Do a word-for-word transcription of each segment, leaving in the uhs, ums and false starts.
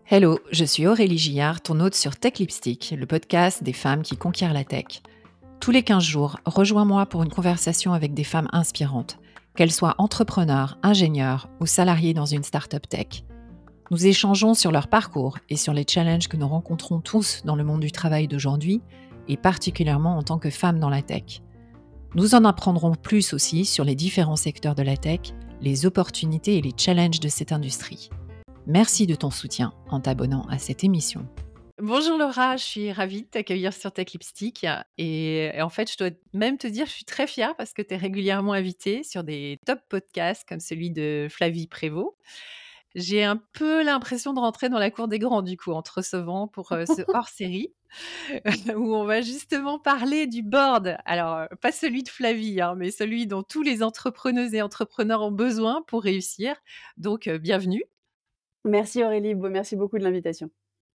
Hello, je suis Aurélie Gillard, ton hôte sur Tech Lipstick, le podcast des femmes qui conquièrent la tech. Tous les quinze jours, rejoins-moi pour une conversation avec des femmes inspirantes, qu'elles soient entrepreneurs, ingénieurs ou salariées dans une start-up tech. Nous échangeons sur leur parcours et sur les challenges que nous rencontrons tous dans le monde du travail d'aujourd'hui, et particulièrement en tant que femmes dans la tech. Nous en apprendrons plus aussi sur les différents secteurs de la tech, les opportunités et les challenges de cette industrie. Merci de ton soutien en t'abonnant à cette émission. Bonjour Laura, je suis ravie de t'accueillir sur Tech Lipstick et, et en fait je dois même te dire que je suis très fière parce que tu es régulièrement invitée sur des top podcasts comme celui de Flavie Prévost. J'ai un peu l'impression de rentrer dans la cour des grands du coup en te recevant pour euh, ce hors-série où on va justement parler du board. Alors euh, pas celui de Flavie hein, mais celui dont tous les entrepreneuses et entrepreneurs ont besoin pour réussir. Donc euh, bienvenue. Merci Aurélie, Bo- merci beaucoup de l'invitation.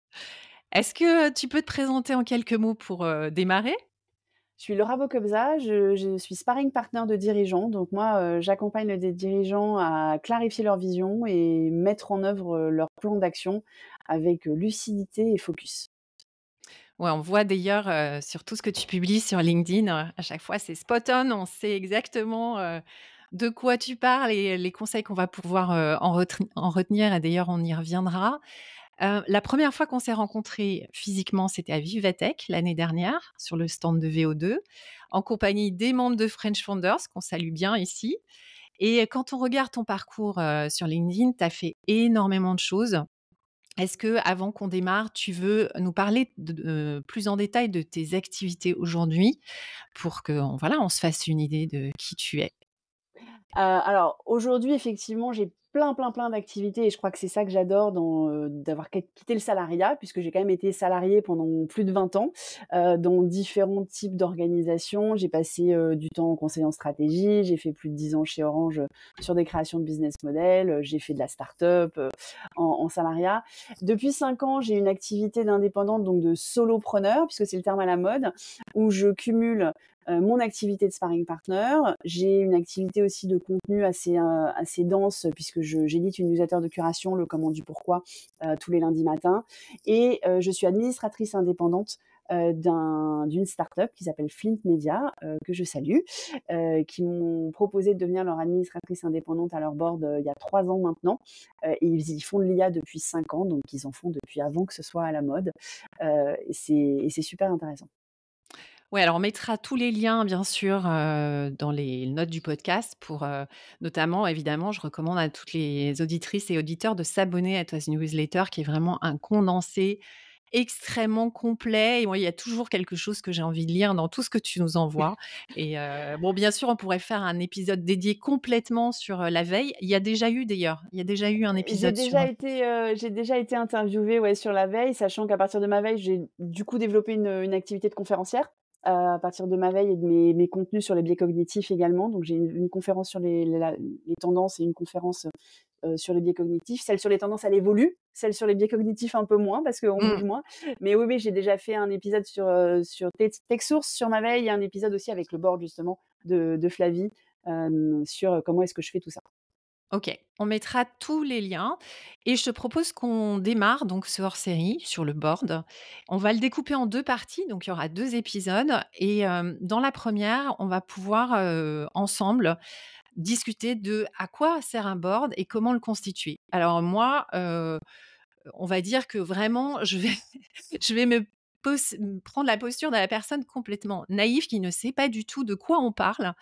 Est-ce que tu peux te présenter en quelques mots pour euh, démarrer? Je suis Laura Bocobza, je, je suis sparring partner de dirigeants. Donc moi, euh, j'accompagne des dirigeants à clarifier leur vision et mettre en œuvre euh, leur plan d'action avec euh, lucidité et focus. Ouais, on voit d'ailleurs euh, sur tout ce que tu publies sur LinkedIn, euh, à chaque fois c'est spot on, on sait exactement euh, de quoi tu parles et les conseils qu'on va pouvoir euh, en, retri- en retenir, et d'ailleurs on y reviendra. Euh, la première fois qu'on s'est rencontrés physiquement, c'était à Vivatech l'année dernière, sur le stand de V O deux, en compagnie des membres de French Founders, qu'on salue bien ici. Et quand on regarde ton parcours euh, sur LinkedIn, tu as fait énormément de choses. Est-ce que, avant qu'on démarre, tu veux nous parler de, de- plus en détail de tes activités aujourd'hui pour que on- voilà, on se fasse une idée de qui tu es? Euh, alors aujourd'hui, effectivement, j'ai plein, plein, plein d'activités et je crois que c'est ça que j'adore dans, euh, d'avoir quitté quitté le salariat, puisque j'ai quand même été salariée pendant plus de vingt ans euh, dans différents types d'organisations. J'ai passé euh, du temps en conseil en stratégie, j'ai fait plus de dix ans chez Orange euh, sur des créations de business model, euh, j'ai fait de la start-up euh, en, en salariat. Depuis cinq ans, j'ai une activité d'indépendante, donc de solopreneur, puisque c'est le terme à la mode, où je cumule euh, mon activité de sparring partner. J'ai une activité aussi de contenu assez, euh, assez dense puisque je, j'édite une newsletter de curation, le Comment du Pourquoi, euh, tous les lundis matins. Et euh, je suis administratrice indépendante euh, d'un, d'une start-up qui s'appelle Flint Media, euh, que je salue, euh, qui m'ont proposé de devenir leur administratrice indépendante à leur board euh, il y a trois ans maintenant. Euh, et ils, ils font de l'I A depuis cinq ans, donc ils en font depuis avant que ce soit à la mode. Euh, et, c'est, et c'est super intéressant. Ouais, alors on mettra tous les liens, bien sûr, euh, dans les notes du podcast pour, euh, notamment, évidemment, je recommande à toutes les auditrices et auditeurs de s'abonner à ta newsletter qui est vraiment un condensé extrêmement complet et moi, il y a toujours quelque chose que j'ai envie de lire dans tout ce que tu nous envoies et heu, bon, bien sûr, on pourrait faire un épisode dédié complètement sur, heu, la veille. Il y a déjà eu d'ailleurs, il y a déjà eu un J'ai épisode sur, déjà été, heu, j'ai déjà été interviewée, ouais, sur la veille, sachant qu'à partir de ma veille, j'ai du coup développé une, une activité de conférencière, heu, à partir de ma veille et de mes mes contenus sur les biais cognitifs également. Donc j'ai une une conférence sur les la les tendances et une conférence, heu, sur les biais cognitifs. Celle sur les tendances, elle évolue, celle sur les biais cognitifs un peu moins parce qu'on mmh. bouge moins. Mais oui, oui, j'ai déjà fait un épisode sur, heu, sur Tech TechSource sur ma veille et un épisode aussi avec le board justement de de Flavie, hem, sur comment est-ce que je fais tout ça. OK, on mettra tous les liens et je te propose qu'on démarre donc ce hors-série sur le board. On va le découper en deux parties, donc il y aura deux épisodes et hem, dans la première, on va pouvoir, heu, ensemble discuter de à quoi sert un board et comment le constituer. Alors moi, heu, on va dire que vraiment je vais je vais me pos me prendre la posture de la personne complètement naïve qui ne sait pas du tout de quoi on parle.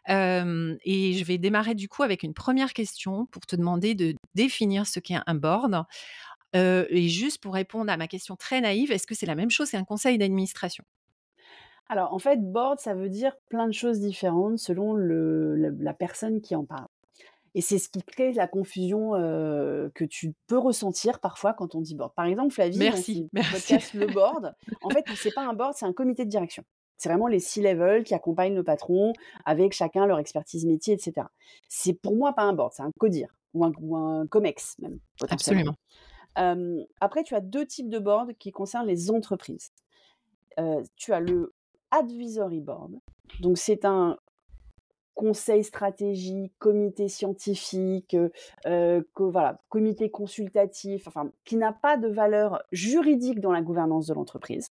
Hem et je vais démarrer du coup avec une première question pour te demander de définir ce qu'est un board. Heu et juste pour répondre à ma question très naïve, est-ce que c'est la même chose qu'un conseil d'administration? Alors, en fait, board, ça veut dire plein de choses différentes selon le le la personne qui en parle et c'est ce qui crée la confusion, heu, que tu peux ressentir parfois quand on dit board. Par exemple, Flavie, dans Merci, son merci. podcast Le Board, en fait, c'est pas un board, c'est un comité de direction. C'est vraiment les C-level qui accompagnent le patron avec chacun leur expertise métier et cetera. C'est pour moi pas un board, c'est un CODIR ou un ou un COMEX même, potentiellement. Absolument. Hem, après, tu as deux types de board qui concernent les entreprises. Heu, tu as le advisory board, donc c'est un conseil stratégique, comité scientifique, heu heu, co voilà, comité consultatif, enfin, qui n'a pas de valeur juridique dans la gouvernance de l'entreprise.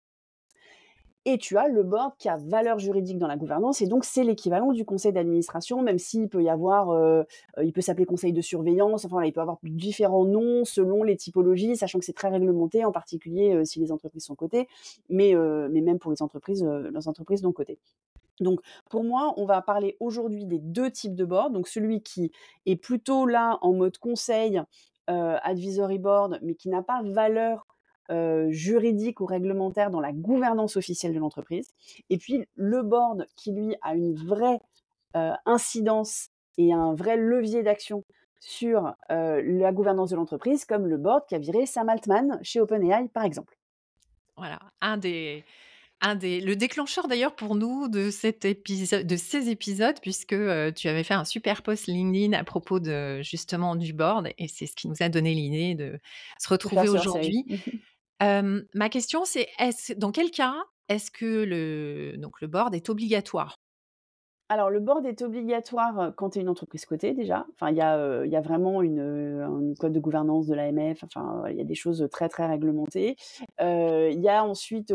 Et tu as le board qui a valeur juridique dans la gouvernance et donc c'est l'équivalent du conseil d'administration, même s'il peut y avoir, heu heu, il peut s'appeler conseil de surveillance, enfin voilà, il peut avoir différents noms selon les typologies, sachant que c'est très réglementé, en particulier, heu, si les entreprises sont cotées, mais heu, mais même pour les entreprises, heu, les entreprises non cotées. Donc pour moi, on va parler aujourd'hui des deux types de board, donc celui qui est plutôt là en mode conseil, heu, advisory board, mais qui n'a pas valeur, heu, juridique ou réglementaire dans la gouvernance officielle de l'entreprise. Et puis le board qui lui a une vraie, heu, incidence et un vrai levier d'action sur, heu, la gouvernance de l'entreprise, comme le board qui a viré Sam Altman chez OpenAI, par exemple. Voilà, un des un des le déclencheur d'ailleurs pour nous de cet épisode de ces épisodes puisque, heu, tu avais fait un super post LinkedIn à propos de justement du board et c'est ce qui nous a donné l'idée de se De faire retrouver ce hors-série. aujourd'hui. Hem, ma question c'est est-ce dans quel cas est-ce que le donc le board est obligatoire? Alors, le board est obligatoire, heu, quand tu es une entreprise cotée déjà. Enfin, il y a, heu, il y a vraiment une, heu, un code de gouvernance de l'A M F, enfin, il y a des choses très, très réglementées. Heu, il y a ensuite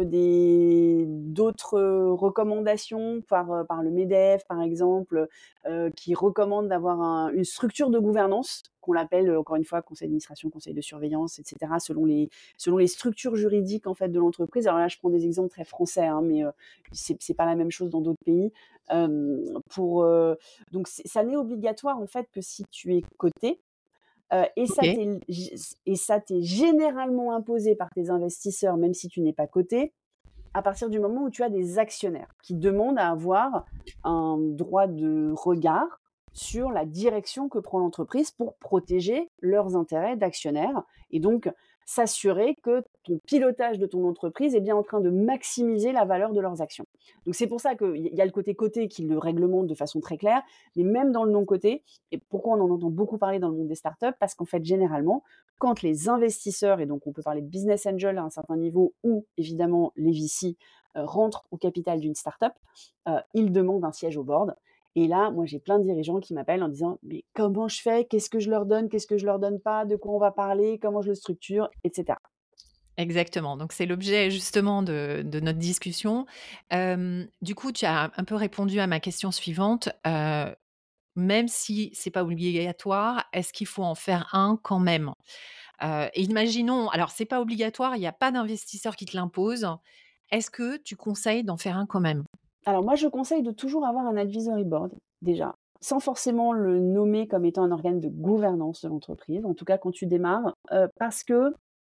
des d'autres, heu, recommandations par, heu, par le MEDEF, par exemple, heu, qui recommandent d'avoir un une structure de gouvernance, qu'on l'appelle, heu, encore une fois, conseil d'administration, conseil de surveillance, et cetera, selon les selon les structures juridiques, en fait, de l'entreprise. Alors là, je prends des exemples très français, hein, mais, heu, c'est c'est pas la même chose dans d'autres pays. Hem, pour, heu, donc c'est ça n'est obligatoire en fait que si tu es coté, heu, et ça OK. t'est et ça t'est généralement imposé par tes investisseurs, même si tu n'es pas coté, à partir du moment où tu as des actionnaires qui demandent à avoir un droit de regard sur la direction que prend l'entreprise pour protéger leurs intérêts d'actionnaires et donc s'assurer que ton pilotage de ton entreprise est bien en train de maximiser la valeur de leurs actions. Donc c'est pour ça qu'il y a le côté coté qui le réglemente de façon très claire, mais même dans le non coté, et pourquoi on en entend beaucoup parler dans le monde des startups, parce qu'en fait généralement, quand les investisseurs, et donc on peut parler de business angel à un certain niveau, ou évidemment les V C, euh, rentrent au capital d'une startup, euh, ils demandent un siège au board. Et là, moi, j'ai plein de dirigeants qui m'appellent en disant mais comment je fais, qu'est-ce que je leur donne, qu'est-ce que je leur donne pas, de quoi on va parler, comment je le structure, et cetera. Exactement, donc c'est l'objet justement de de notre discussion. Hem, du coup, tu as un peu répondu à ma question suivante, heu, même si c'est pas obligatoire, est-ce qu'il faut en faire un quand même? Heu, et imaginons alors c'est pas obligatoire, il y a pas d'investisseur qui te l'impose. Est-ce que tu conseilles d'en faire un quand même? Alors moi, je conseille de toujours avoir un advisory board, déjà, sans forcément le nommer comme étant un organe de gouvernance de l'entreprise, en tout cas quand tu démarres, euh, parce que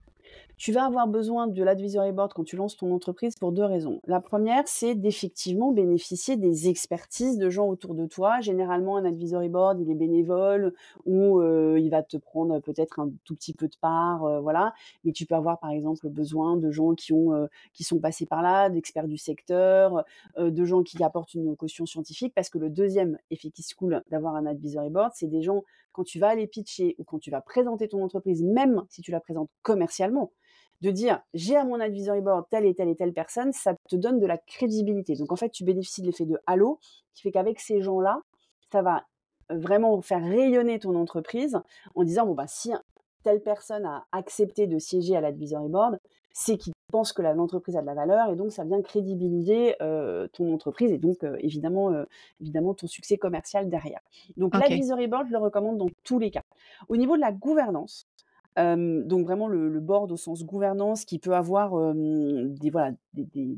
tu vas avoir besoin de l'advisory board quand tu lances ton entreprise pour deux raisons. La première, c'est d'effectivement bénéficier des expertises de gens autour de toi. Généralement, un advisory board, il est bénévole ou heu, il va te prendre peut-être un tout petit peu de part, heu, voilà. Mais tu peux avoir, par exemple, besoin de gens qui ont, heu, qui sont passés par là, d'experts du secteur, heu, de gens qui apportent une caution scientifique. Parce que le deuxième effet qui se coule d'avoir un advisory board, c'est des gens, quand tu vas aller pitcher ou quand tu vas présenter ton entreprise, même si tu la présentes commercialement, de dire j'ai à mon advisory board telle et telle et telle personne, ça te donne de la crédibilité. Donc en fait, tu bénéficies de l'effet de halo qui fait qu'avec ces gens-là, ça va vraiment faire rayonner ton entreprise en disant bon bah si telle personne a accepté de siéger à l'advisory board, c'est qu'il pense que l'entreprise a de la valeur et donc ça vient crédibiliser euh, ton entreprise et donc euh, évidemment, euh, évidemment ton succès commercial derrière. Donc OK. l'advisory board, je le recommande dans tous les cas. Au niveau de la gouvernance, Hem, donc vraiment le le board au sens gouvernance qui peut avoir, hem, des voilà, des des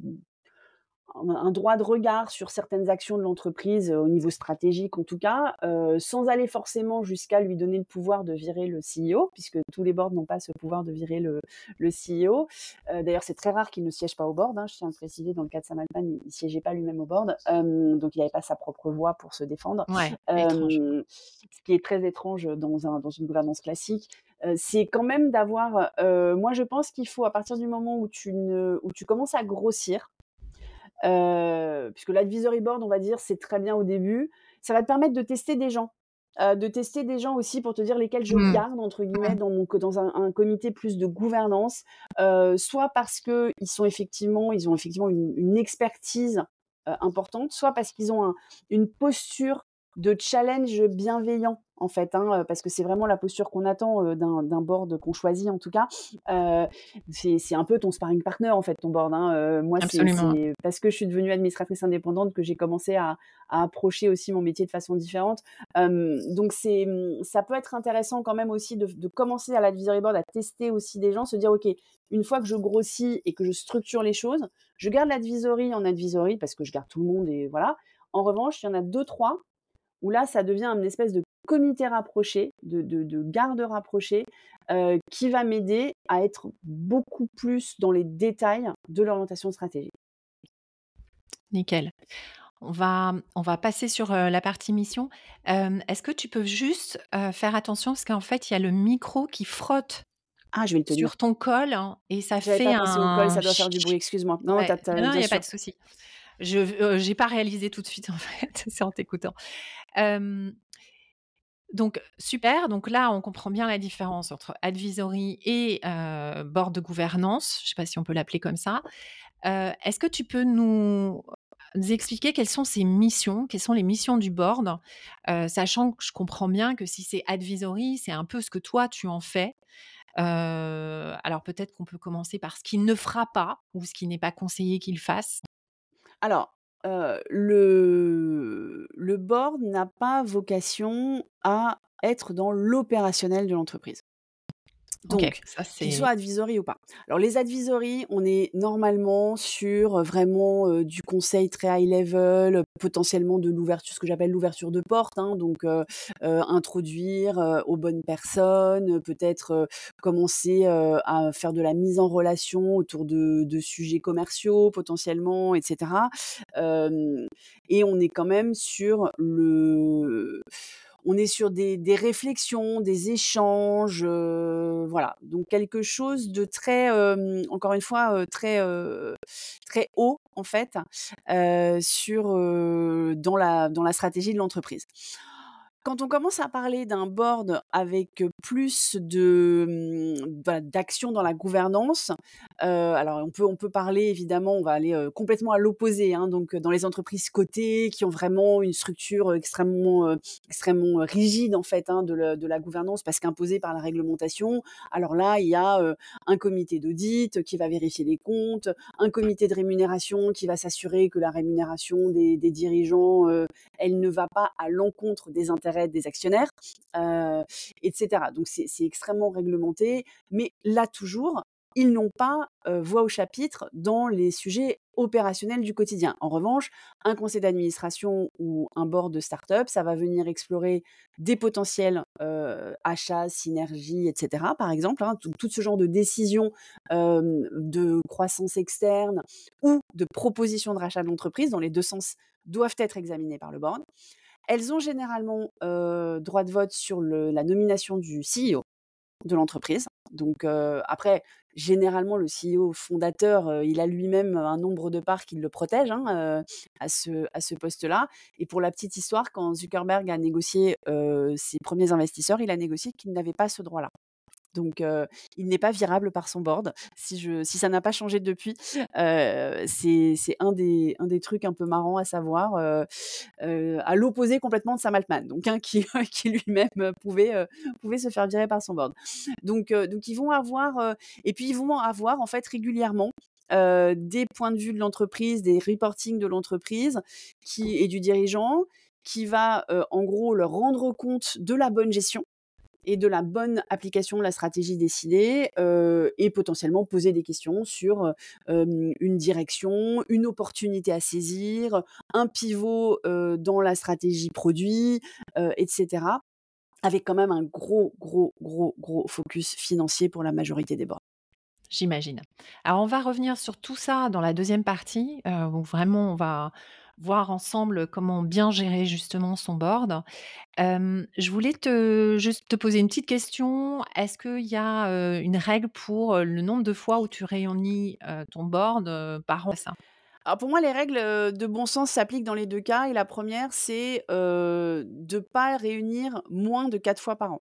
un un droit de regard sur certaines actions de l'entreprise, heu, au niveau stratégique en tout cas, heu, sans aller forcément jusqu'à lui donner le pouvoir de virer le C E O, puisque tous les boards n'ont pas ce pouvoir de virer le le C E O. Heu, d'ailleurs, c'est très rare qu'il ne siège pas au board, hein, je tiens à le préciser, dans le cas de Sam Altman, il ne siégeait pas lui-même au board, hem, donc il n'avait pas sa propre voix pour se défendre. Ouais, étrange. Hem, ce qui est très étrange dans un dans une gouvernance classique, heu, c'est quand même d'avoir, heu, moi je pense qu'il faut à partir du moment où tu ne où tu commences à grossir, Heu, puisque l'advisory board, on va dire, c'est très bien au début. Ça va te permettre de tester des gens, heu, de tester des gens aussi pour te dire lesquels je Mmh. garde entre guillemets Mmh. dans mon co dans un un comité plus de gouvernance, heu, soit parce qu'ils sont effectivement ils ont effectivement une une expertise, heu, importante, soit parce qu'ils ont un une posture de challenge bienveillant, en fait, hein, heu, parce que c'est vraiment la posture qu'on attend, heu, d'un d'un board qu'on choisit en tout cas. Heu, c'est c'est un peu ton sparring partner, en fait, ton board, hein. Heu, moi, c'est Absolument. c'est parce que je suis devenue administratrice indépendante que j'ai commencé à à approcher aussi mon métier de façon différente. Hem, donc c'est, mmh, ça peut être intéressant quand même aussi de de commencer à l'advisory board, à tester aussi des gens, se dire: «OK, une fois que je grossis et que je structure les choses, je garde l'advisory en advisory parce que je garde tout le monde et voilà. En revanche, il y en a deux trois où là, ça devient une espèce de comité rapproché, de de de garde rapproché, heu, qui va m'aider à être beaucoup plus dans les détails de l'orientation stratégique. Nickel. On va on va passer sur, heu, la partie mission. Hem, est-ce que tu peux juste, heu, faire attention parce qu'en fait, il y a le micro qui frotte Ah, je vais le tenir. sur ton col hein, et ça J'avais fait pas pensé au col, un ça doit faire ch du bruit, excuse-moi. Non, tu ouais. as tu Non, as non, il bien y a pas sûr. de souci. Je v j'ai pas réalisé tout de suite en fait, c'est en t'écoutant. Hem, donc super, donc là, on comprend bien la différence entre advisory et heu, board de gouvernance, je sais pas si on peut l'appeler comme ça. Heu, est-ce que tu peux nous nous expliquer quelles sont ces missions? Quelles sont les missions du board? Heu, sachant que je comprends bien que si c'est advisory, c'est un peu ce que toi tu en fais. Heu, alors peut-être qu'on peut commencer par ce qu'il ne fera pas ou ce qui n'est pas conseillé qu'il fasse? Alors, heu, le le board n'a pas vocation à être dans l'opérationnel de l'entreprise. OK, Donc, ça qu'il soit c'est advisory ou pas. Alors les advisory, on est normalement sur, heu, vraiment, heu, du conseil très high level, heu, potentiellement de l'ouverture ce que j'appelle l'ouverture de porte, hein, donc heu heu, introduire, heu, aux bonnes personnes, heu, peut-être, heu, commencer, heu, à faire de la mise en relation autour de de sujets commerciaux potentiellement et cetera. Hem et on est quand même sur le on est sur des des réflexions, des échanges, heu, voilà. Donc quelque chose de très, hem, encore une fois, heu, très, heu, très haut en fait, heu, sur, heu, dans la dans la stratégie de l'entreprise. Quand on commence à parler d'un board avec, plus de, mmh, bah, d'action dans la gouvernance, heu, alors on peut on peut parler évidemment, on va aller, heu, complètement à l'opposé, hein, donc, heu, dans les entreprises cotées qui ont vraiment une structure, extrêmement, heu, extrêmement, heu, rigide en fait, hein, de le de la gouvernance parce qu'imposée par la réglementation. Alors là, il y a, heu, un comité d'audit qui va vérifier les comptes, un comité de rémunération qui va s'assurer que la rémunération des des dirigeants, heu, elle ne va pas à l'encontre des intérêts des actionnaires, heu, et cetera. Donc c'est c'est extrêmement réglementé, mais là toujours, ils n'ont pas, heu, voix au chapitre dans les sujets opérationnels du quotidien. En revanche, un conseil d'administration ou un board de start-up, ça va venir explorer des potentiels, heu, achats, synergies et cetera, par exemple, hein, tout tout ce genre de décisions, hem, de croissance externe ou de propositions de rachat de l'entreprise, dans les deux sens, doivent être examinées par le board. Elles ont généralement, heu, droit de vote sur le la nomination du C E O de l'entreprise. Donc, heu, après, généralement, le C E O fondateur, heu, il a lui-même un nombre de parts qui le protège, hein, heu, à ce à ce poste-là. Et pour la petite histoire, quand Zuckerberg a négocié, heu, ses premiers investisseurs, il a négocié qu'il n'avait pas ce droit-là. Donc, heu, il n'est pas virable par son board. Si je si ça n'a pas changé depuis, heu, c'est c'est un des un des trucs un peu marrants à savoir, heu heu, à l'opposé complètement de Sam Altman, donc hein, qui qui lui-même, heu, pouvait, heu, pouvait se faire virer par son board. Donc heu, donc ils vont avoir, heu et puis ils vont avoir en fait régulièrement, heu, des points de vue de l'entreprise, des reportings de l'entreprise qui et du dirigeant qui va, heu, en gros leur rendre compte de la bonne gestion et de la bonne application de la stratégie décidée, heu et potentiellement poser des questions sur, heu, hem, une direction, une opportunité à saisir, un pivot, heu, dans la stratégie produit, heu et cetera. Avec quand même un gros, gros, gros, gros focus financier pour la majorité des boards. J'imagine. Alors on va revenir sur tout ça dans la deuxième partie, heu, où vraiment on va voir ensemble comment bien gérer justement son board. Hem, je voulais te juste te poser une petite question. Est-ce qu'il y a, heu, une règle pour, heu, le nombre de fois où tu réunis, heu, ton board, heu, par an? Ça. Alors pour moi, les règles, heu, de bon sens s'appliquent dans les deux cas et la première, c'est, heu, de pas réunir moins de quatre fois par an.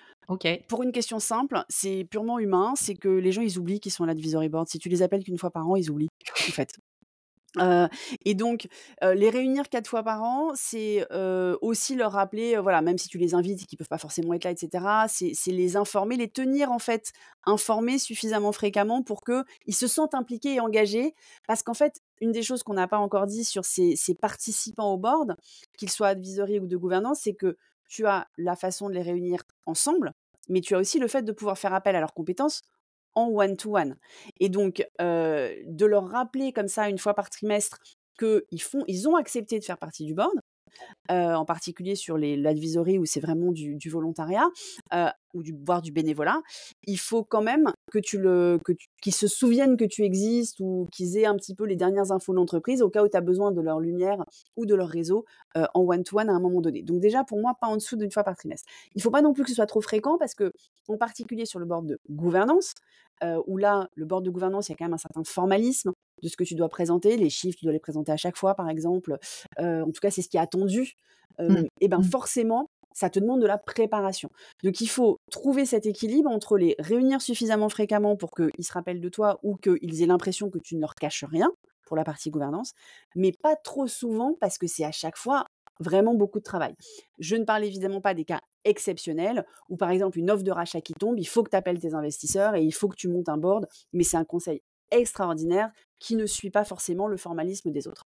OK. Pour une question simple, c'est purement humain, c'est que les gens, ils oublient qu'ils sont à l'advisory board. Si tu les appelles qu'une fois par an, ils oublient, en fait. Heu et donc, heu, les réunir quatre fois par an, c'est, heu, aussi leur rappeler, heu, voilà, même si tu les invites et qu'ils peuvent pas forcément être là et cetera, c'est c'est les informer, les tenir en fait informés suffisamment fréquemment pour qu'ils se sentent impliqués et engagés. Parce qu'en fait, une des choses qu'on n'a pas encore dit sur ces ces participants au board, qu'ils soient advisory ou de gouvernance, c'est que tu as la façon de les réunir ensemble, mais tu as aussi le fait de pouvoir faire appel à leurs compétences en one to one. Et donc, heu, de leur rappeler comme ça une fois par trimestre qu'ils font ils ont accepté de faire partie du board, heu, en particulier sur les l'advisory où c'est vraiment du du volontariat, heu, ou du voire du bénévolat. Il faut quand même que tu le que tu qu'ils se souviennent que tu existes ou qu'ils aient un petit peu les dernières infos de l'entreprise au cas où tu as besoin de leur lumière ou de leur réseau, heu, en one to one à un moment donné. Donc déjà pour moi, pas en dessous d'une fois par trimestre. Il faut pas non plus que ce soit trop fréquent parce que en particulier sur le board de gouvernance, heu, où là, le board de gouvernance, il y a quand même un certain formalisme de ce que tu dois présenter. Les chiffres, tu dois les présenter à chaque fois, par exemple. Heu, en tout cas, c'est ce qui est attendu. Mmh. Hem et ben, Mmh. forcément, ça te demande de la préparation. Donc il faut trouver cet équilibre entre les réunir suffisamment fréquemment pour qu'ils se rappellent de toi ou qu'ils aient l'impression que tu ne leur caches rien, pour la partie gouvernance, mais pas trop souvent parce que c'est à chaque fois vraiment beaucoup de travail. Je ne parle évidemment pas des cas exceptionnels où, par exemple, une offre de rachat qui tombe, il faut que tu appelles tes investisseurs et il faut que tu montes un board, mais c'est un conseil extraordinaire qui ne suit pas forcément le formalisme des autres.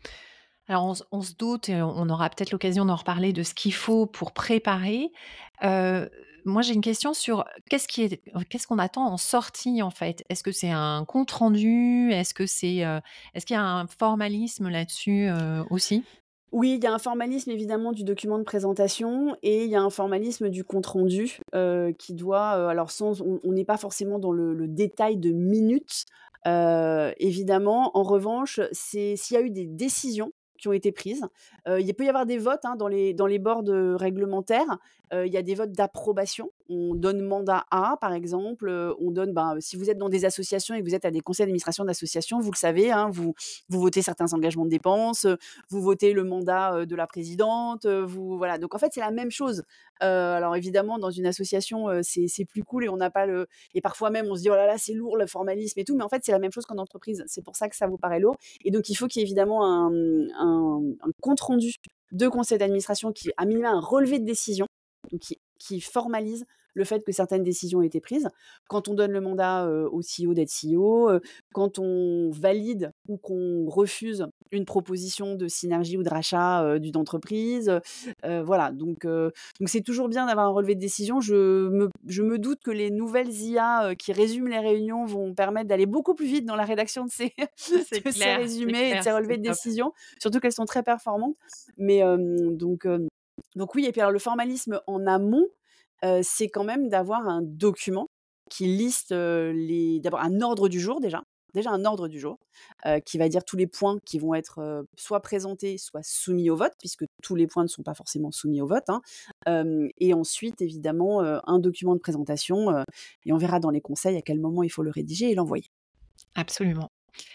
Alors on se on se doute et on aura peut-être l'occasion d'en reparler de ce qu'il faut pour préparer. Heu, moi j'ai une question sur qu'est-ce qui est qu'est-ce qu'on attend en sortie en fait? Est-ce que c'est un compte rendu? Est-ce que c'est, heu, est-ce qu'il y a un formalisme là-dessus, heu, aussi? Oui, il y a un formalisme évidemment du document de présentation et il y a un formalisme du compte rendu, heu, qui doit, heu, alors sans on on n'est pas forcément dans le le détail de minutes, heu, évidemment. En revanche, c'est s'il y a eu des décisions qui ont été prises, heu, il peut y avoir des votes, hein, dans les dans les boards, heu, réglementaires, heu, il y a des votes d'approbation. On donne mandat à, par exemple, heu, on donne, ben, si vous êtes dans des associations et que vous êtes à des conseils d'administration d'associations, vous le savez, hein, vous vous votez certains engagements de dépenses, vous votez le mandat, heu, de la présidente, heu, vous voilà, donc en fait, c'est la même chose. Heu, alors évidemment, dans une association, heu, c'est c'est plus cool et on n'a pas le et parfois même, on se dit: «Oh là là, c'est lourd le formalisme et tout», mais en fait, c'est la même chose qu'en entreprise. C'est pour ça que ça vous paraît lourd et donc il faut qu'il y ait évidemment un, mmh, un un compte rendu de conseil d'administration qui a minima un relevé de décision, donc qui qui formalise le fait que certaines décisions ont été prises. Quand on donne le mandat, heu, au C E O d'être C E O, heu, quand on valide ou qu'on refuse une proposition de synergie ou de rachat, heu, d'une entreprise, heu voilà, donc heu, donc c'est toujours bien d'avoir un relevé de décision. Je me je me doute que les nouvelles I A, heu, qui résument les réunions vont permettre d'aller beaucoup plus vite dans la rédaction de ces C'est de ces clair, c'est résumés et de clair, ces c'est relevés de top. décision, surtout qu'elles sont très performantes. Mais hem, donc hem, donc oui et puis alors le formalisme en amont, heu, c'est quand même d'avoir un document qui liste, heu, les d'abord un ordre du jour déjà, déjà un ordre du jour, heu, qui va dire tous les points qui vont être, heu, soit présentés, soit soumis au vote, puisque tous les points ne sont pas forcément soumis au vote, hein. Hem et ensuite évidemment, heu, un document de présentation, heu et on verra dans les conseils à quel moment il faut le rédiger et l'envoyer. Absolument.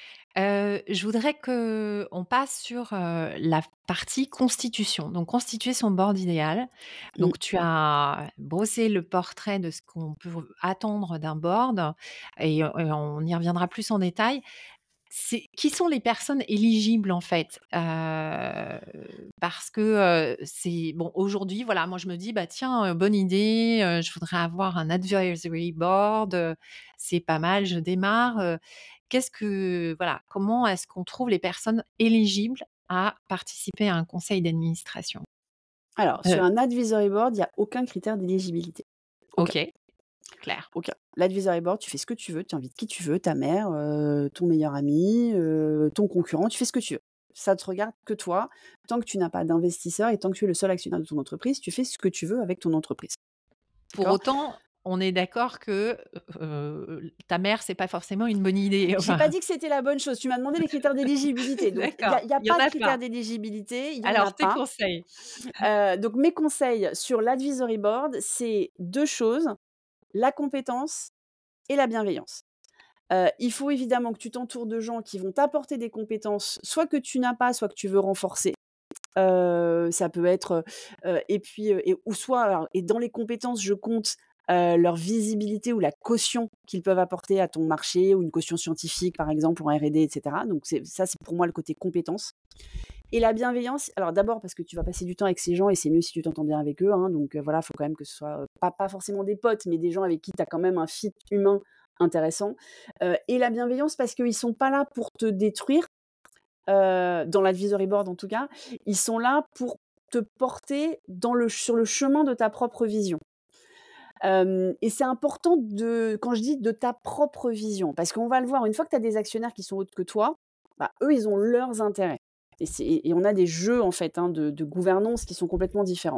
Heu, je voudrais qu'on passe sur, heu, la partie constitution. Donc constituer son board idéal. Mmh. Donc tu as brossé le portrait de ce qu'on peut attendre d'un board et heu et on y reviendra plus en détail. C'est qui sont les personnes éligibles en fait? Heu, parce que, heu, c'est bon aujourd'hui voilà, moi je me dis: «Bah tiens, heu, bonne idée, heu, je voudrais avoir un advisory board, heu, c'est pas mal, je démarre», heu, qu'est-ce que voilà, comment est-ce qu'on trouve les personnes éligibles à participer à un conseil d'administration? Alors sur Heu, un advisory board, il y a aucun critère d'éligibilité. Aucun. OK, clair. Aucun. L'advisory board, tu fais ce que tu veux, tu invites qui tu veux, ta mère, heu, ton meilleur ami, heu, ton concurrent, tu fais ce que tu veux. Ça te regarde que toi. Tant que tu n'as pas d'investisseur et tant que tu es le seul actionnaire de ton entreprise, tu fais ce que tu veux avec ton entreprise. Pour D'accord? autant, on est d'accord que, heu ta mère, c'est pas forcément une bonne idée, J'ai pas enfin dit que c'était la bonne chose. Tu m'as demandé les critères d'éligibilité. Donc il y a d'accord, il y a il y en pas de a pas. critères d'éligibilité, il y en Alors a tes pas. conseils? Heu, donc mes conseils sur l'advisory board, c'est deux choses, la compétence et la bienveillance. Heu, il faut évidemment que tu t'entoures de gens qui vont t'apporter des compétences, soit que tu n'as pas, soit que tu veux renforcer. Heu, ça peut être, heu et puis, heu et ou soit alors et dans les compétences, je compte heu, leur visibilité ou la caution qu'ils peuvent apporter à ton marché ou une caution scientifique, par exemple, en R et D et cetera. Donc c'est ça, c'est pour moi le côté compétence. Et la bienveillance, alors d'abord parce que tu vas passer du temps avec ces gens et c'est mieux si tu t'entends bien avec eux, hein, donc heu, voilà, il faut quand même que ce soit, heu, pas pas forcément des potes, mais des gens avec qui tu as quand même un fit humain intéressant. Heu et la bienveillance parce qu'ils sont pas là pour te détruire, heu, dans l'advisory board en tout cas, ils sont là pour te porter dans le sur le chemin de ta propre vision. Hem et c'est important de quand je dis de ta propre vision, parce qu'on va le voir, une fois que tu as des actionnaires qui sont autres que toi, bah, eux, ils ont leurs intérêts et c'est et on a des jeux, en fait, hein, de de gouvernance qui sont complètement différents.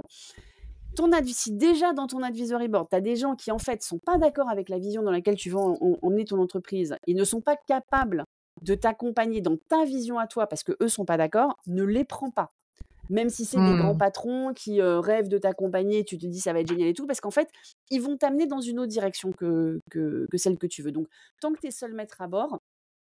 Ton adv Si déjà dans ton advisory board, tu as des gens qui, en fait, sont pas d'accord avec la vision dans laquelle tu veux em em emmener ton entreprise et ne sont pas capables de t'accompagner dans ta vision à toi parce qu'eux sont pas d'accord, ne les prends pas. Même si c'est des grands Mmh. patrons qui, heu, rêvent de t'accompagner, tu te dis: «Ça va être génial et tout», parce qu'en fait, ils vont t'amener dans une autre direction que que que celle que tu veux. Donc tant que tu es seul maître à bord,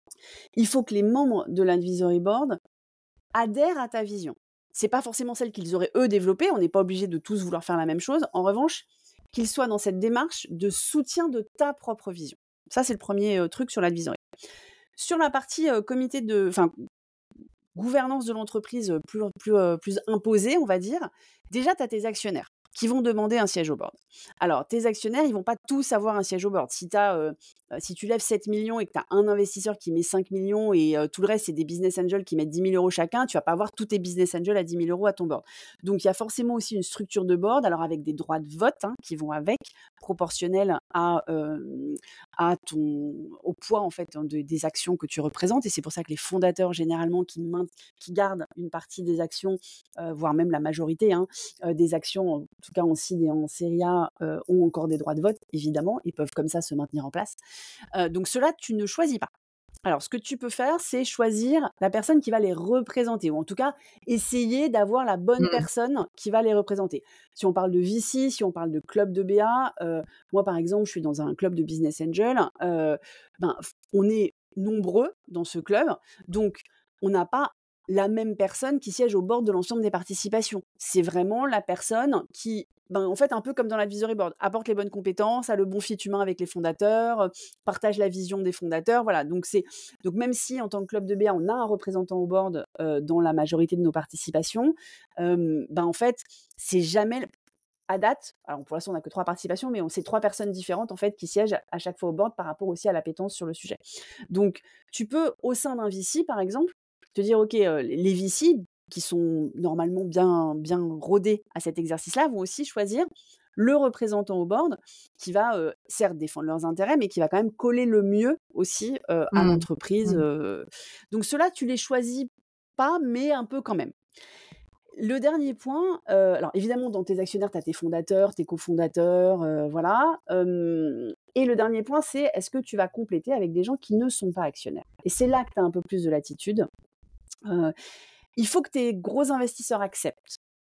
il faut que les membres de l'advisory board adhèrent à ta vision. C'est pas forcément celle qu'ils auraient eux développée, on n'est pas obligé de tous vouloir faire la même chose. En revanche, qu'ils soient dans cette démarche de soutien de ta propre vision. Ça, c'est le premier er truc sur l'advisory. Sur la partie, heu, comité de enfin gouvernance de l'entreprise, plus plus, heu, plus imposée, on va dire. Déjà, tu as tes actionnaires qui vont demander un siège au board. Alors, tes actionnaires, ils vont pas tous avoir un siège au board. Si tu as, heu, heu, si tu lèves sept millions et que tu as un investisseur qui met cinq millions et heu, tout le reste, c'est des business angels qui mettent dix mille euros chacun, tu vas pas avoir tous tes business angels à dix mille euros à ton board. Donc il y a forcément aussi une structure de board, alors avec des droits de vote, hein, qui vont avec, proportionnels à, hem, à ton au poids, en fait, hein, de des actions que tu représentes et c'est pour ça que les fondateurs, généralement, qui maint qui gardent une partie des actions, heu, voire même la majorité, hein, heu, des actions, en tout cas en seed et en série A, heu, ont encore des droits de vote, évidemment. Ils peuvent comme ça se maintenir en place. Heu, donc ceux-là, tu ne choisis pas. Alors ce que tu peux faire, c'est choisir la personne qui va les représenter ou en tout cas essayer d'avoir la bonne Mmh. personne qui va les représenter. Si on parle de V C, si on parle de club de B A, heu, moi par exemple, je suis dans un club de business angel, heu, ben, f on est nombreux dans ce club, donc on n'a pas la même personne qui siège au board de l'ensemble des participations. C'est vraiment la personne qui, ben, en fait, un peu comme dans l'advisory board, apporte les bonnes compétences, a le bon fit humain avec les fondateurs, heu, partage la vision des fondateurs, voilà. Donc c'est donc même si en tant que club de B A, on a un représentant au board, heu, dans la majorité de nos participations, hem, ben, en fait, c'est jamais à date, alors pour l'instant on n'a que trois participations, mais on c'est trois personnes différentes en fait qui siègent à chaque fois au board par rapport aussi à l'appétence sur le sujet. Donc tu peux au sein d'un V C par exemple, te dire: «OK, heu, les V C qui sont normalement bien bien rodés à cet exercice-là vont aussi choisir le représentant au board qui va, heu, certes défendre leurs intérêts, mais qui va quand même coller le mieux aussi, heu, à Mmh. l'entreprise», Mmh. heu, donc ceux-là tu les choisis pas, mais un peu quand même. Le dernier point, heu, alors évidemment dans tes actionnaires, tu as tes fondateurs, tes cofondateurs, heu, voilà, hem et le dernier point, c'est est-ce que tu vas compléter avec des gens qui ne sont pas actionnaires? Et c'est là que tu as un peu plus de latitude. Heu, il faut que tes gros investisseurs acceptent.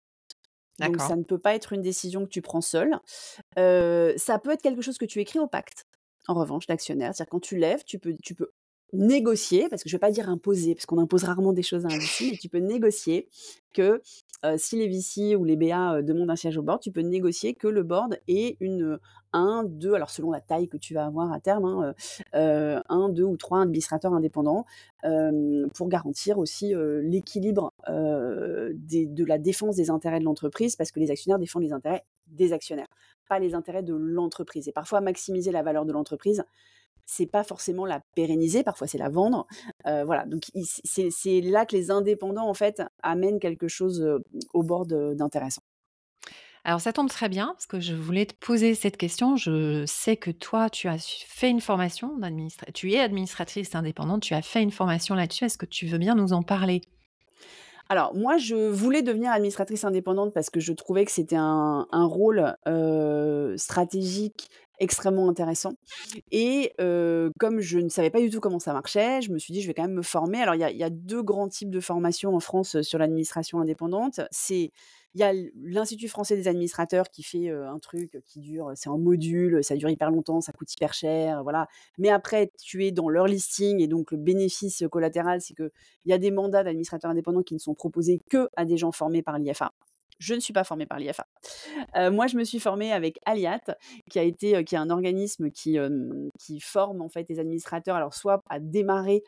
Donc D'accord. ça ne peut pas être une décision que tu prends seul. Heu, ça peut être quelque chose que tu écris au pacte, en revanche, d'actionnaire. C'est-à-dire quand tu lèves, tu peux tu peux négocier, parce que je ne vais pas dire imposer, parce qu'on impose rarement des choses à un V C, mais tu peux négocier que, heu, si les V C ou les B A, heu, demandent un siège au board, tu peux négocier que le board ait une, heu, un, deux, alors selon la taille que tu vas avoir à terme, hein, heu heu, un, deux ou trois administrateurs indépendants, hem, pour garantir aussi, heu, l'équilibre, heu, des de la défense des intérêts de l'entreprise, parce que les actionnaires défendent les intérêts des actionnaires, pas les intérêts de l'entreprise et parfois maximiser la valeur de l'entreprise, c'est pas forcément la pérenniser, parfois c'est la vendre. Heu, voilà, donc il c'est c'est là que les indépendants, en fait, amènent quelque chose, heu, au board, heu, d'intéressant. Alors ça tombe très bien parce que je voulais te poser cette question. Je sais que toi, tu as su fait une formation d'administra tu es administratrice indépendante, tu as fait une formation là-dessus. Est-ce que tu veux bien nous en parler? Alors moi, je voulais devenir administratrice indépendante parce que je trouvais que c'était un un rôle, heu, stratégique extrêmement intéressant et heu, comme je ne savais pas du tout comment ça marchait, je me suis dit: «Je vais quand même me former». Alors il y a il y a deux grands types de formations en France, heu, sur l'administration indépendante. C'est il y a l l'Institut français des administrateurs qui fait, heu, un truc qui dure, c'est en module, ça dure hyper longtemps, ça coûte hyper cher, voilà. Mais après, tu es dans leur listing et donc le bénéfice collatéral, c'est qu'il y a des mandats d'administrateurs indépendants qui ne sont proposés qu'à des gens formés par l'I F A. Je ne suis pas formée par l'I F A. Heu, moi, je me suis formée avec Aliat, qui a été, heu, qui est un organisme qui, hem, qui forme en fait les administrateurs, alors soit à démarrer,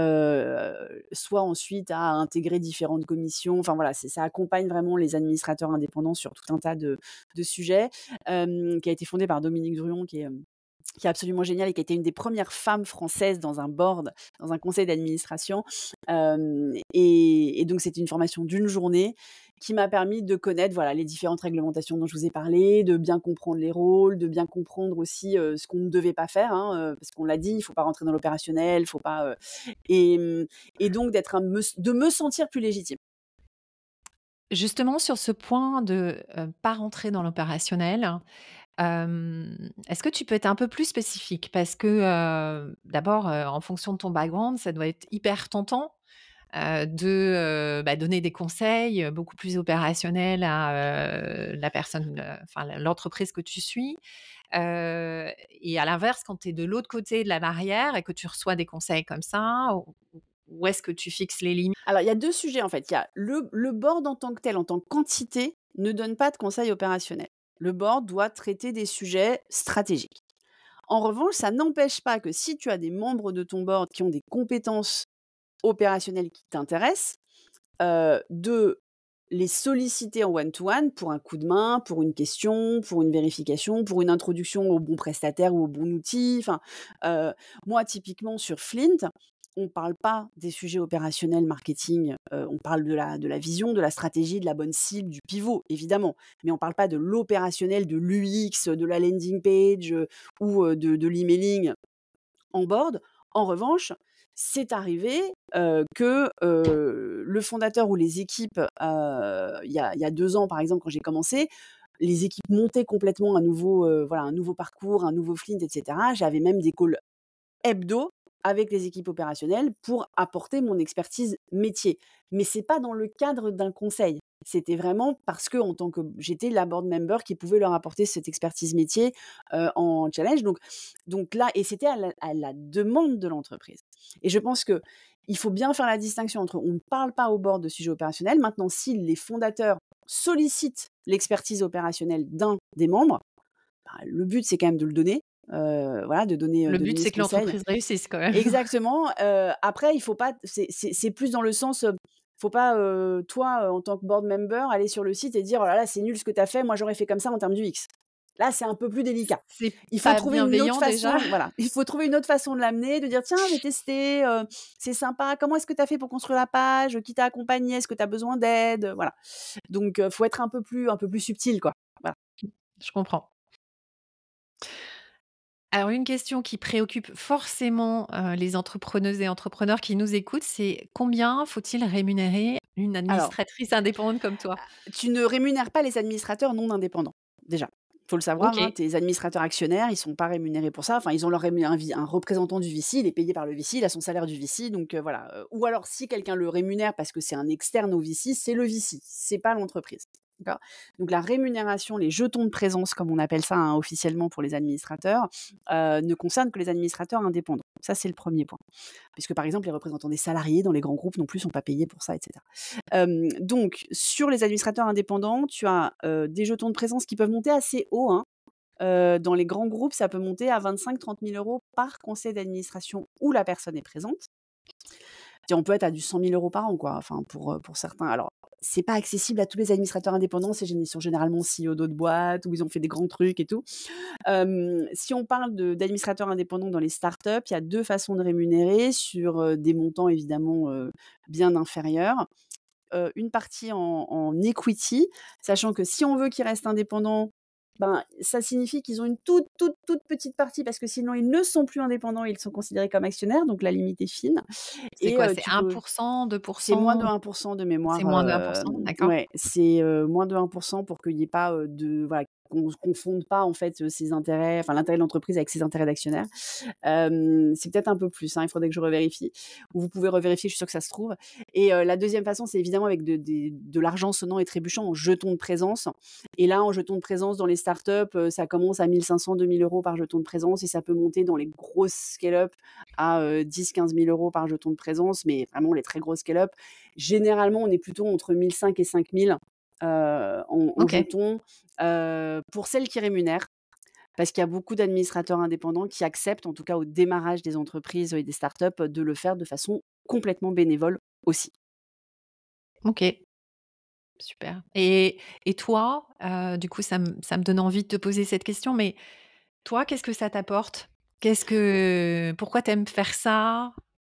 heu, soit ensuite à intégrer différentes commissions. Enfin voilà, c'est ça accompagne vraiment les administrateurs indépendants sur tout un tas de de sujets, hem, qui a été fondé par Dominique Druon, qui est, hem, qui est absolument géniale et qui a été une des premières femmes françaises dans un board, dans un conseil d'administration. Hem et et donc c'était une formation d'une journée qui m'a permis de connaître, voilà, les différentes réglementations dont je vous ai parlé, de bien comprendre les rôles, de bien comprendre aussi, heu, ce qu'on ne devait pas faire, hein, heu, parce qu'on l'a dit, il faut pas rentrer dans l'opérationnel, il faut pas, heu et mmh et donc d'être un me de me sentir plus légitime. Justement, sur ce point de, heu, pas rentrer dans l'opérationnel, hem, est-ce que tu peux être un peu plus spécifique? Parce que, heu, d'abord, heu, en fonction de ton background, ça doit être hyper tentant, heu, de, heu, bah, donner des conseils, heu, beaucoup plus opérationnels à, heu, la personne, heu, enfin l l'entreprise que tu suis. Heu et à l'inverse, quand tu es de l'autre côté de la barrière et que tu reçois des conseils comme ça, où où est-ce que tu fixes les limites? Alors il y a deux sujets en fait. Il y a le le board en tant que tel, en tant qu'entité, ne donne pas de conseils opérationnels. Le board doit traiter des sujets stratégiques. En revanche, ça n'empêche pas que si tu as des membres de ton board qui ont des compétences opérationnelles qui t'intéressent, heu, de les solliciter en one to one pour un coup de main, pour une question, pour une vérification, pour une introduction au bon prestataire ou au bon outil. Enfin, heu, moi typiquement sur Flint, on parle pas des sujets opérationnels marketing, heu, on parle de la de la vision, de la stratégie, de la bonne cible, du pivot évidemment, mais on parle pas de l'opérationnel, de l'U X, de la landing page, heu, ou, heu, de de l'emailing en board. En revanche, c'est arrivé, heu, que, heu, le fondateur ou les équipes, heu, il y a il y a deux ans, par exemple, quand j'ai commencé, les équipes montaient complètement un nouveau, heu, voilà, un nouveau parcours, un nouveau Flint et cetera. J'avais même des calls hebdo avec les équipes opérationnelles pour apporter mon expertise métier. Mais c'est pas dans le cadre d'un conseil. C'était vraiment parce que en tant que j'étais la board member qui pouvait leur apporter cette expertise métier, heu, en challenge. Donc donc là et c'était à la à la demande de l'entreprise. Et je pense que il faut bien faire la distinction entre on ne parle pas au board de sujets opérationnels. Maintenant, si les fondateurs sollicitent l'expertise opérationnelle d'un des membres, bah, le but c'est quand même de le donner, heu, voilà, de donner, Le de but, donner c'est ce que conseil. l'entreprise réussisse quand même. Exactement, heu, après il faut pas c'est c'est c'est plus dans le sens, heu, faut pas, heu, toi, heu, en tant que board member, aller sur le site et dire: «Oh là là, c'est nul ce que tu as fait, moi j'aurais fait comme ça en termes d'U X». Là, c'est un peu plus délicat. C'est Il faut pas trouver une autre bienveillant déjà? façon, voilà, il faut trouver une autre façon de l'amener, de dire: «Tiens, j'ai testé, heu, c'est sympa, comment est-ce que tu as fait pour construire la page? Qui t'a accompagné? Est-ce que tu as besoin d'aide?» Voilà. Donc heu, faut être un peu plus un peu plus subtil, quoi. Voilà. Je comprends. Alors une question qui préoccupe forcément, heu, les entrepreneuses et entrepreneurs qui nous écoutent, c'est combien faut-il rémunérer une Alors, administratrice indépendante comme toi? tu ne rémunères pas les administrateurs non indépendants, déjà. Faut le savoir, hein, OK, tes administrateurs actionnaires, ils sont pas rémunérés pour ça. Enfin, ils ont leur rému un vi un représentant du V C, il est payé par le V C, il a son salaire du V C, donc heu, voilà, heu, ou alors si quelqu'un le rémunère parce que c'est un externe au V C, c'est le V C, c'est pas l'entreprise. D'accord? Donc la rémunération, les jetons de présence comme on appelle ça, hein, officiellement pour les administrateurs, heu, ne concernent que les administrateurs indépendants. Ça, c'est le premier point. Puisque par exemple, les représentants des salariés dans les grands groupes non plus sont pas payés pour ça et cetera. Hem, donc sur les administrateurs indépendants, tu as, heu, des jetons de présence qui peuvent monter assez haut, hein. Heu, dans les grands groupes, ça peut monter à vingt-cinq trente mille euros par conseil d'administration où la personne est présente. Et on peut être à du cent mille euros par an, quoi, enfin pour, heu, pour certains. Alors, c'est pas accessible à tous les administrateurs indépendants, c'est gén ils sont généralement C E O d'autres boîtes ou ils ont fait des grands trucs et tout. Hem, si on parle de d'administrateurs indépendants dans les startups, il y a deux façons de rémunérer sur, heu, des montants évidemment, heu, bien inférieurs. Heu, une partie en en equity, sachant que si on veut qu'ils restent indépendants, ben, ça signifie qu'ils ont une toute, toute, toute petite partie parce que sinon ils ne sont plus indépendants, ils sont considérés comme actionnaires, donc la limite est fine c'est et quoi? heu, C'est tu peux un pour cent, c'est moins de deux pour cent? un pour cent de C'est mémoire, moins de un pour cent, hem, d'accord. ouais, c'est, heu, moins de un pour cent pour qu'il y ait pas, heu, de voilà, qu'on se confonde pas en fait, heu, ses intérêts, enfin l'intérêt de l'entreprise avec ses intérêts d'actionnaire. Hem, c'est peut-être un peu plus, hein, il faudrait que je revérifie ou vous pouvez revérifier, je suis sûre que ça se trouve et heu, la deuxième façon, c'est évidemment avec de des de l'argent sonnant et trébuchant en jetons de présence et là, en jetons de présence dans les startups, heu, ça commence à mille cinq cents-deux mille euros par jeton de présence et ça peut monter dans les grosses scale-up à, heu, dix quinze mille euros par jeton de présence, mais vraiment les très grosses scale-up. Généralement, on est plutôt entre mille cinq et cinq mille. heu, en en OK. jetons, heu, pour celles qui rémunèrent. Parce qu'il y a beaucoup d'administrateurs indépendants qui acceptent, en tout cas au démarrage des entreprises et des startups, de le faire de façon complètement bénévole aussi. OK, super et et toi, heu, du coup, ça me ça me donne envie de te poser cette question, mais toi, qu'est-ce que ça t'apporte? Qu'est-ce que pourquoi tu aimes faire ça?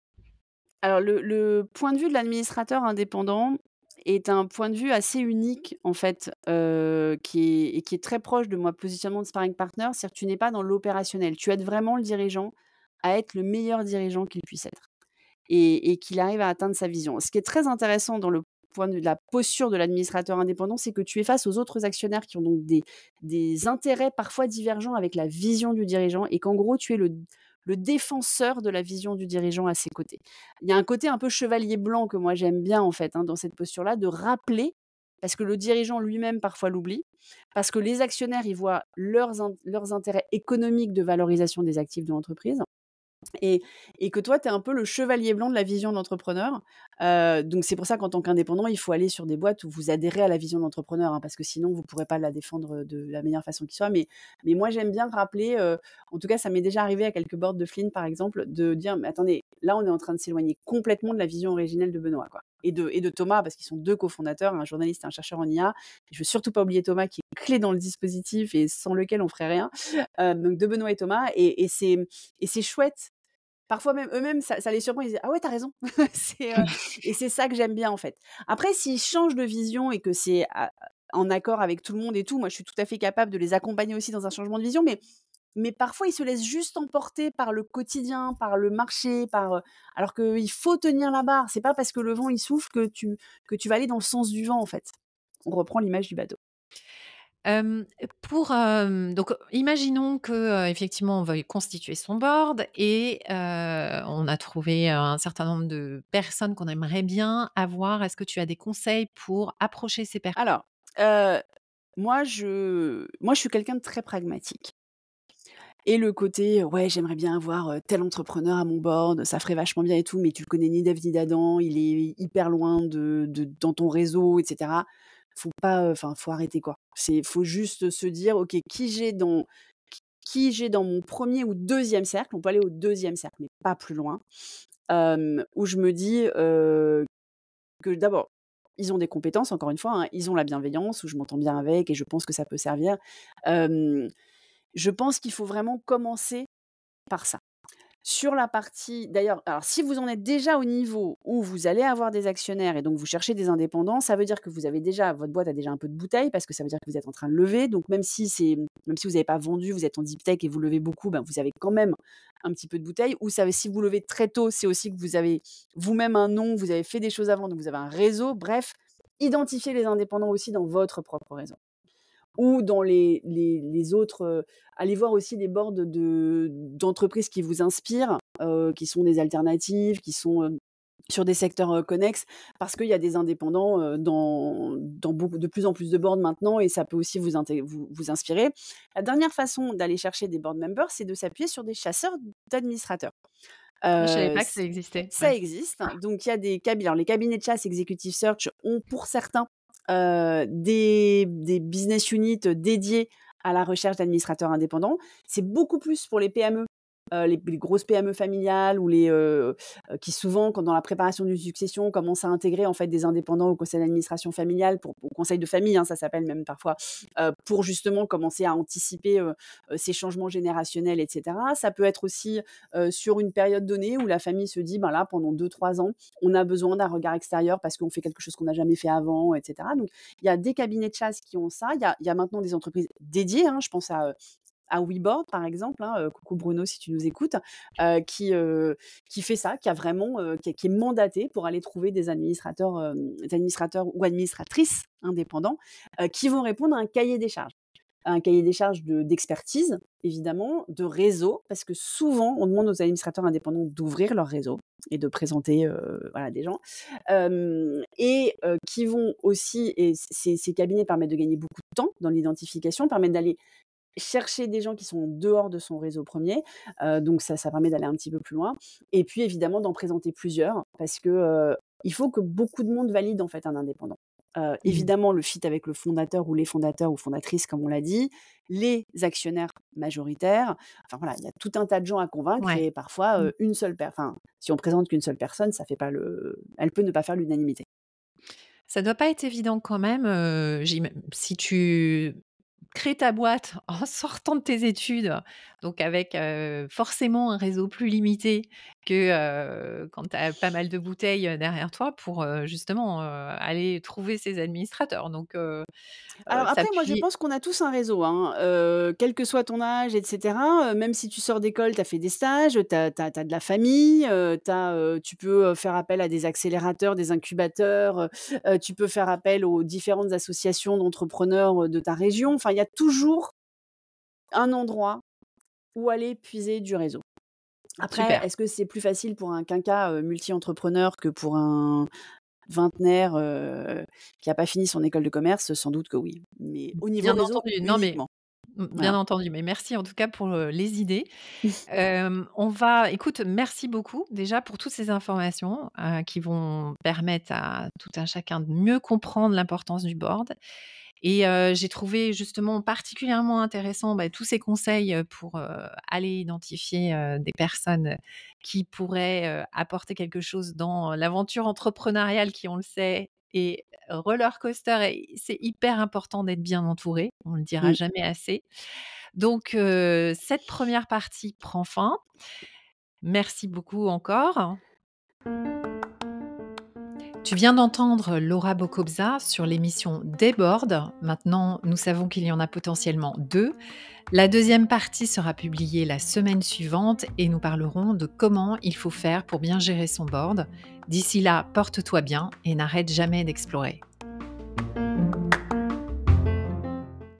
Alors le le point de vue de l'administrateur indépendant est un point de vue assez unique en fait, heu, qui est et qui est très proche de mon positionnement de sparring partner. C'est-à-dire que tu n'es pas dans l'opérationnel. Tu aides vraiment le dirigeant à être le meilleur dirigeant qu'il puisse être et et qu'il arrive à atteindre sa vision. Ce qui est très intéressant dans le point de vue de la posture de l'administrateur indépendant, c'est que tu es face aux autres actionnaires qui ont donc des des intérêts parfois divergents avec la vision du dirigeant et qu'en gros tu es le le défenseur de la vision du dirigeant à ses côtés. Il y a un côté un peu chevalier blanc que moi j'aime bien en fait, hein, dans cette posture-là, de rappeler, parce que le dirigeant lui-même parfois l'oublie, parce que les actionnaires, ils voient leurs in leurs intérêts économiques de valorisation des actifs de l'entreprise et et que toi, tu es un peu le chevalier blanc de la vision de l'entrepreneur. Heu, donc c'est pour ça qu'en tant qu'indépendant, il faut aller sur des boîtes où vous adhérez à la vision de l'entrepreneur, hein, parce que sinon vous ne pourrez pas la défendre, de la meilleure façon qui soit. Mais mais moi, j'aime bien rappeler, heu, en tout cas, ça m'est déjà arrivé à quelques boards de Flynn, par exemple, de dire: «Mais attendez, là, on est en train de s'éloigner complètement de la vision originelle de Benoît, quoi» et de et de Thomas, parce qu'ils sont deux cofondateurs, un journaliste et un chercheur en I A. Je veux surtout pas oublier Thomas qui est clé dans le dispositif et sans lequel on ferait rien. Heu, donc de Benoît et Thomas et et c'est et c'est chouette. Parfois même eux-mêmes, ça ça les surprend, ils disent: «Ah ouais, tu as raison». C'est, heu et c'est ça que j'aime bien, en fait. Après, s'ils changent de vision et que c'est a en accord avec tout le monde et tout, moi, je suis tout à fait capable de les accompagner aussi dans un changement de vision, mais mais parfois, ils se laissent juste emporter par le quotidien, par le marché, par, heu alors qu'il faut tenir la barre. C'est pas parce que le vent, il souffle que tu que tu vas aller dans le sens du vent, en fait. On reprend l'image du bateau. Hem, pour, hem, donc imaginons que, heu, effectivement, on veuille constituer son board et heu, on a trouvé un certain nombre de personnes qu'on aimerait bien avoir. Est-ce que tu as des conseils pour approcher ces personnes? Alors, heu, moi, je moi, je suis quelqu'un de très pragmatique. Et le côté, ouais, j'aimerais bien avoir, heu, tel entrepreneur à mon board, ça ferait vachement bien et tout, mais tu le connais ni d'Ève ni d'Adam, il est hyper loin de de dans ton réseau et cetera. Faut pas, enfin, faut arrêter quoi. C'est faut juste se dire: «OK, qui j'ai dans qui j'ai dans mon premier ou deuxième cercle», on peut aller au deuxième cercle, mais pas plus loin, hem, où je me dis, heu, que d'abord, ils ont des compétences encore une fois, hein, ils ont la bienveillance, où je m'entends bien avec et je pense que ça peut servir. Hem, je pense qu'il faut vraiment commencer par ça. Sur la partie d'ailleurs, alors si vous en êtes déjà au niveau où vous allez avoir des actionnaires et donc vous cherchez des indépendants, ça veut dire que vous avez déjà votre boîte a déjà un peu de bouteille parce que ça veut dire que vous êtes en train de lever. Donc même si c'est même si vous n'avez pas vendu, vous êtes en deep tech et vous levez beaucoup, ben, vous avez quand même un petit peu de bouteille. Ou ça si vous levez très tôt, c'est aussi que vous avez vous-même un nom, vous avez fait des choses avant, donc vous avez un réseau. Bref, identifiez les indépendants aussi dans votre propre réseau ou dans les les les autres, heu, allez voir aussi des boards de d'entreprises qui vous inspirent, heu, qui sont des alternatives, qui sont, heu, sur des secteurs, heu, connexes. Parce qu'il y a des indépendants, heu, dans dans beaucoup de plus en plus de boards maintenant et ça peut aussi vous inté vous vous inspirer. La dernière façon d'aller chercher des board members, c'est de s'appuyer sur des chasseurs d'administrateurs. Ah, je savais Heu, pas que ç ça existait. Ça Ouais. existe, hein. Donc il y a des cabinets alors les cabinets de chasse Executive Search ont pour certains, heu, des des business units dédiés à la recherche d'administrateurs indépendants. C'est beaucoup plus pour les P M E, heu, les les grosses P M E familiales ou les, heu heu, qui souvent, quand dans la préparation d'une succession, commencent à intégrer en fait des indépendants au conseil d'administration familiale pour au conseil de famille, hein, ça s'appelle même parfois, heu, pour justement commencer à anticiper, heu heu, ces changements générationnels et cetera. Ça peut être aussi, heu, sur une période donnée où la famille se dit: «Ben là, pendant deux trois ans, on a besoin d'un regard extérieur parce qu'on fait quelque chose qu'on n'a jamais fait avant» et cetera. Donc il y a des cabinets de chasse qui ont ça. Il y a il y a maintenant des entreprises dédiées, hein. Je pense à, heu, à WeBoard, par exemple, hein, heu, coucou Bruno si tu nous écoutes, heu, qui, heu, qui fait ça, qui a vraiment, heu, qui est qui est mandaté pour aller trouver des administrateurs, hem, des administrateurs ou administratrices indépendants, heu, qui vont répondre à un cahier des charges. Un cahier des charges de d'expertise, évidemment, de réseau, parce que souvent, on demande aux administrateurs indépendants d'ouvrir leur réseau et de présenter, heu, voilà, des gens. Hem et heu, qui vont aussi et ces ces cabinets permettent de gagner beaucoup de temps dans l'identification, permettent d'aller chercher des gens qui sont en dehors de son réseau premier, heu, donc ça ça permet d'aller un petit peu plus loin et puis évidemment d'en présenter plusieurs parce que, heu, il faut que beaucoup de monde valide en fait un indépendant. Heu, Mmh. évidemment, le fit avec le fondateur ou les fondateurs ou fondatrices, comme on l'a dit, les actionnaires majoritaires. Enfin voilà, il y a tout un tas de gens à convaincre Ouais. et parfois, Mmh. heu, une seule per enfin, si on présente qu'une seule personne, ça fait pas le elle peut ne pas faire l'unanimité. Ça doit pas être évident quand même, heu, j'ima si tu crées ta boîte en sortant de tes études, donc avec, heu, forcément un réseau plus limité que, heu, quand tu as pas mal de bouteilles, heu, derrière toi pour, heu, justement, heu, aller trouver ces administrateurs donc heu heu, Alors après, moi, je s'appuyer pense qu'on a tous un réseau, hein, heu, quel que soit ton âge et cetera, heu, même si tu sors d'école, tu as fait des stages, tu as tu as tu as de la famille, heu, tu as, heu, tu peux, heu, faire appel à des accélérateurs, des incubateurs, heu heu, tu peux faire appel aux différentes associations d'entrepreneurs, heu, de ta région. Enfin, il y a toujours un endroit où aller puiser du réseau. Après, super. est-ce que c'est plus facile pour un quinquas, heu, multi-entrepreneur que pour un vingtenaire, heu, qui a pas fini son école de commerce? Sans doute que oui, mais au niveau Bien réseau, entendu, non mais uniquement. mmh, bien Voilà. entendu, mais merci en tout cas pour, heu, les idées. Hem, on va écoute, merci beaucoup déjà pour toutes ces informations, heu, qui vont permettre à tout un chacun de mieux comprendre l'importance du board et heu, j'ai trouvé justement particulièrement intéressant, bah, tous ces conseils, heu, pour, heu, aller identifier, heu, des personnes qui pourraient, heu, apporter quelque chose dans l'aventure entrepreneuriale qui, on le sait, est roller coaster et c'est hyper important d'être bien entouré, on le dira Mmh. jamais assez. Donc heu, cette première partie prend fin. Merci beaucoup encore. Tu viens d'entendre Laura Bocobza sur l'émission Déborde. Maintenant, nous savons qu'il y en a potentiellement deux. La deuxième partie sera publiée la semaine suivante et nous parlerons de comment il faut faire pour bien gérer son board. D'ici là, porte-toi bien et n'arrête jamais d'explorer.